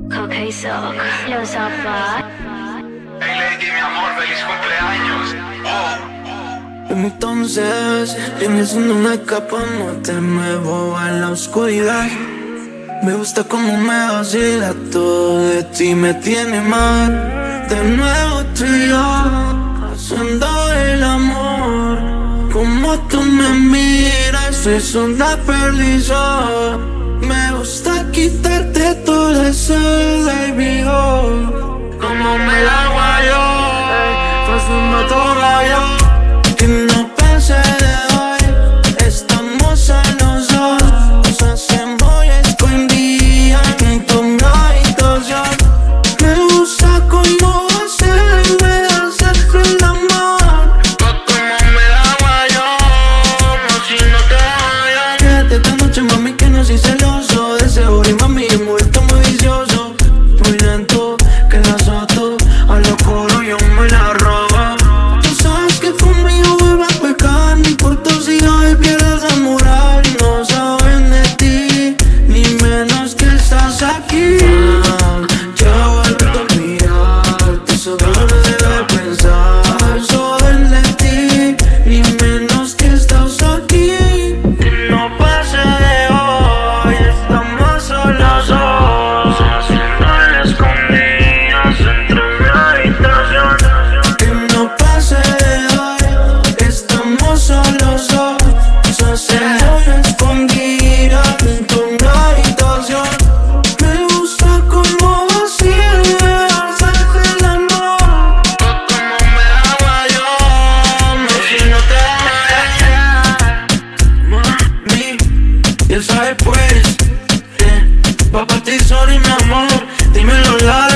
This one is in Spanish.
Coca y Soc, los zapatos. Hey Lady, mi amor, feliz cumpleaños. Entonces, vienes en una capa, no te me boba en la oscuridad. Me gusta como me vacila, todo de ti me tiene mal. De nuevo tú y yo, haciendo el amor. Como tú me miras, es una perdición. Me gusta quitarte todo ese baby, oh. Como me la guayo, haciendo todo yo. Que no pensé de hoy, estamos a los dos. Nos hacemos escondida en tu habitación. Me gusta como hacerme hacerte el amor. Como me la guayo, no si no te vayas. Quédate esta noche, mami, que no soy celoso. De seguro y mami, he muerto muy vicioso. Muy lento, que la soto. A lo coro yo me la robo. Tú sabes que conmigo vuelve a pecar. No importa si hoy pierdes la moral. No saben de ti, ni menos que estás aquí. Ya vuelvo a mirarte, solo no debe pensar. Saben de ti, ni menos que estás aquí. No pase de hoy, estamos solos dos. Haciendo el escondidas entre mi habitación. Que no pase de hoy, estamos solos dos. Se voy a escondida en tu habitación. Me gusta como así me hacerte el amor. Como me la guayo, no si no te vayas. Mami, ya sabes pues, pa' ti solo y mi amor, dímelo largo.